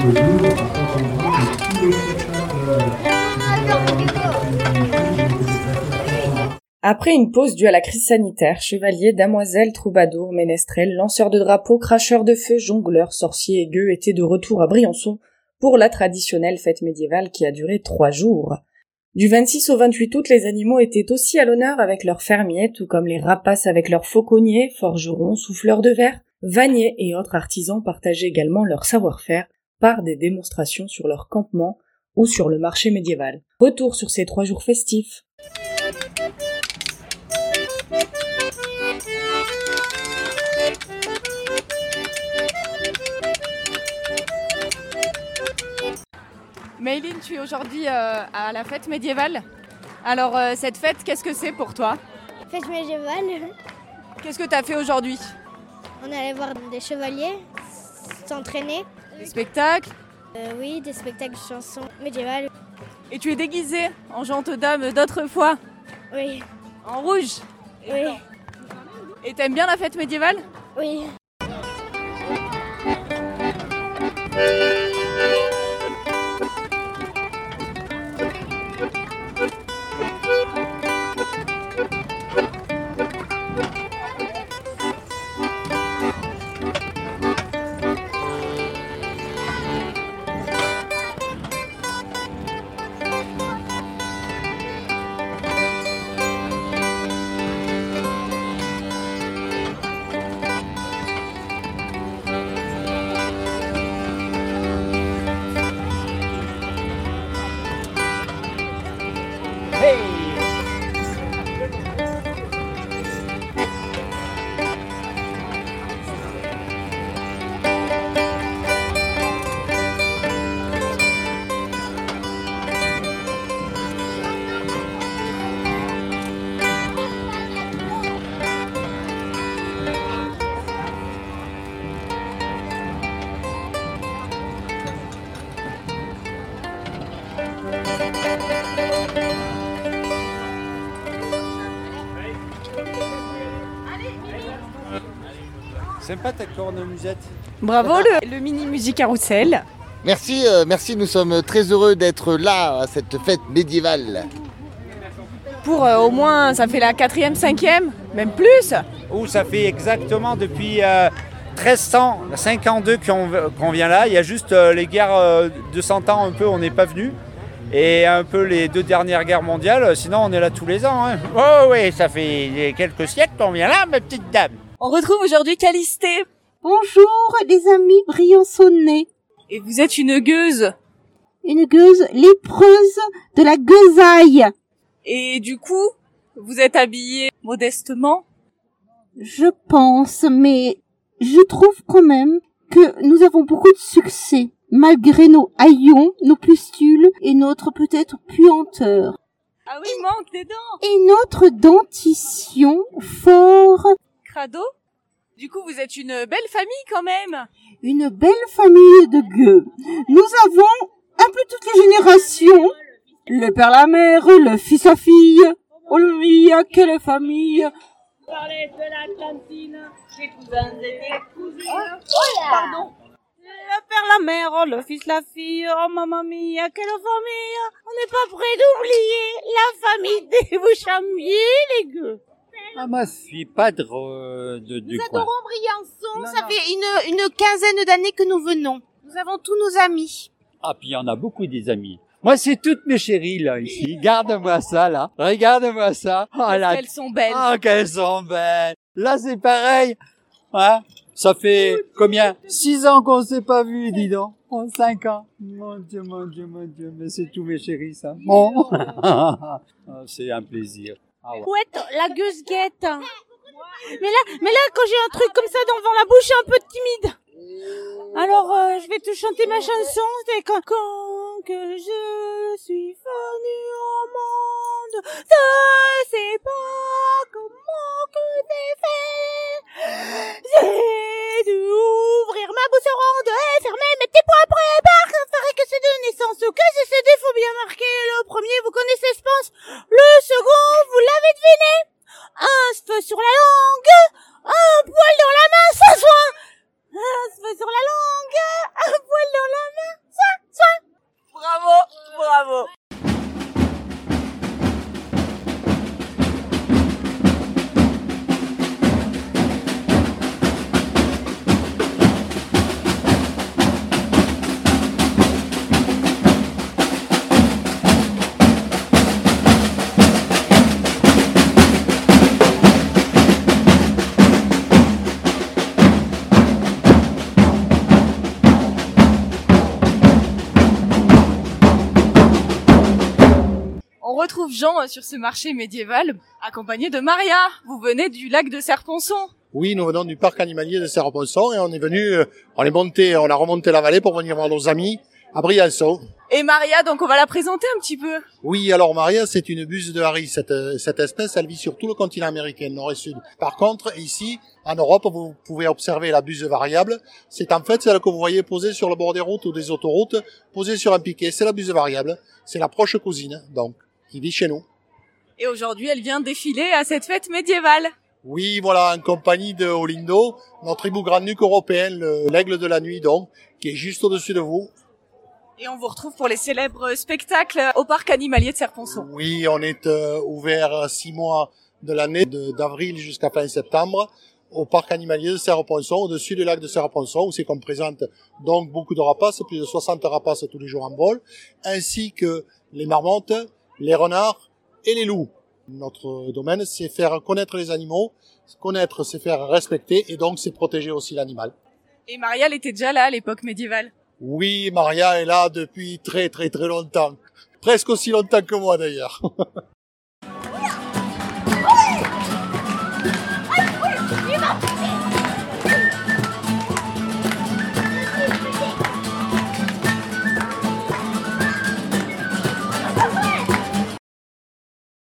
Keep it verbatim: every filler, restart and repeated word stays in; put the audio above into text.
Après une pause due à la crise sanitaire, chevaliers, damoiselles, troubadours, ménestrels, lanceurs de drapeaux, cracheurs de feu, jongleurs, sorciers et gueux étaient de retour à Briançon pour la traditionnelle fête médiévale qui a duré trois jours. Du vingt-six au vingt-huit août, les animaux étaient aussi à l'honneur avec leurs fermiers, tout comme les rapaces avec leurs fauconniers, forgerons, souffleurs de verre, vanniers et autres artisans partageaient également leur savoir-faire par des démonstrations sur leur campement ou sur le marché médiéval. Retour sur ces trois jours festifs. Mayline, tu es aujourd'hui euh, à la fête médiévale. Alors euh, cette fête, qu'est-ce que c'est pour toi? Fête médiévale. Qu'est-ce que tu as fait aujourd'hui? On allait voir des chevaliers s'entraîner. Des spectacles? euh, Oui, des spectacles de chansons médiévales. Et tu es déguisée en gente dame d'autrefois? Oui. En rouge? Et oui. Et t'aimes bien la fête médiévale? Oui. Sympa ta cornemusette. Bravo le, le mini musique carrousel. Merci, euh, merci, nous sommes très heureux d'être là à cette fête médiévale. Pour euh, au moins, ça fait la quatrième, cinquième, même plus. Oh, ça fait exactement depuis euh, treize cent cinquante-deux qu'on, qu'on vient là. Il y a juste euh, les guerres euh, de cent ans, un peu, on n'est pas venu. Et un peu les deux dernières guerres mondiales, sinon on est là tous les ans. Hein. Oh oui, ça fait quelques siècles qu'on vient là, ma petite dame. On retrouve aujourd'hui Calisthée. Bonjour les amis briançonnais. Et vous êtes une gueuse. Une gueuse lépreuse de la gueusaille. Et du coup, vous êtes habillée modestement? Je pense, mais je trouve quand même que nous avons beaucoup de succès, malgré nos haillons, nos pustules et notre peut-être puanteur. Ah oui, il manque des dents. Et notre dentition fort... Crado? Du coup, vous êtes une belle famille quand même. Une belle famille de gueux. Nous avons un peu toutes les générations. Le père, la mère, le fils, la fille. Oh là, quelle famille! Parler de la cantine, des cousins et des cousines. Oh, pardon. Le père, la mère, oh, le fils, la fille. Oh mamma mia, quelle famille! On n'est pas près d'oublier la famille des Bouchamiers, les gueux. Ah, moi, je suis pas de, de, de du Nous coin. adorons Briançon. Non, Ça non. fait une, une quinzaine d'années que nous venons. Nous avons tous nos amis. Ah, puis il y en a beaucoup des amis. Moi, c'est toutes mes chéries, là, ici. Regarde-moi ça, là. Regarde-moi ça. Oh, là. Elles sont belles. Ah, qu'elles sont belles. Là, c'est pareil. Hein? Ça fait combien? Six ans qu'on s'est pas vu, dis donc. Oh, cinq ans. Mon Dieu, mon Dieu, mon Dieu. Mais c'est tous mes chéris, ça. Bon. Ah, c'est un plaisir. Ah, ouais. Couette, la gueuse guette. Mais là, mais là, quand j'ai un truc comme ça devant la bouche, je suis un peu timide. Alors, euh, je vais te chanter ma chanson. C'est quand, quand que je suis venue au monde, je sais pas comment que j'ai fait. J'ai dû ouvrir ma bouche ronde et fermer mes petits poings préparés. Ça ferait que c'est de naissance que j'ai ce défaut bien marqué. Le premier, vous connaissez, je pense. Le second, vous l'avez deviné. Un cheveu sur la langue, un poil dans la main, ça soit. Un cheveu sur la langue, un poil dans la main. On retrouve Jean sur ce marché médiéval, accompagné de Maria. Vous venez du lac de Serponçon. Oui, nous venons du parc animalier de Serponçon et on est venu, on est monté, on a remonté la vallée pour venir voir nos amis à Briançon. Et Maria, donc on va la présenter un petit peu. Oui, alors Maria, c'est une buse de Harry. Cette, cette espèce, elle vit sur tout le continent américain, nord et sud. Par contre, ici, en Europe, vous pouvez observer la buse variable. C'est en fait celle que vous voyez posée sur le bord des routes ou des autoroutes, posée sur un piquet. C'est la buse variable. C'est la proche cousine, donc, qui vit chez nous. Et aujourd'hui, elle vient défiler à cette fête médiévale. Oui, voilà, en compagnie de Olindo, notre hibou grand nuque européen, l'aigle de la nuit, donc, qui est juste au-dessus de vous. Et on vous retrouve pour les célèbres spectacles au parc animalier de Serponçon. Oui, on est euh, ouvert six mois de l'année, d'avril jusqu'à fin septembre, au parc animalier de Serponçon, au-dessus du lac de Serponçon, où c'est qu'on présente donc beaucoup de rapaces, plus de soixante rapaces tous les jours en vol, ainsi que les marmottes, les renards et les loups. Notre domaine, c'est faire connaître les animaux, connaître, c'est faire respecter, et donc c'est protéger aussi l'animal. Et Maria, elle était déjà là à l'époque médiévale. Oui, Maria est là depuis très très très longtemps. Presque aussi longtemps que moi d'ailleurs.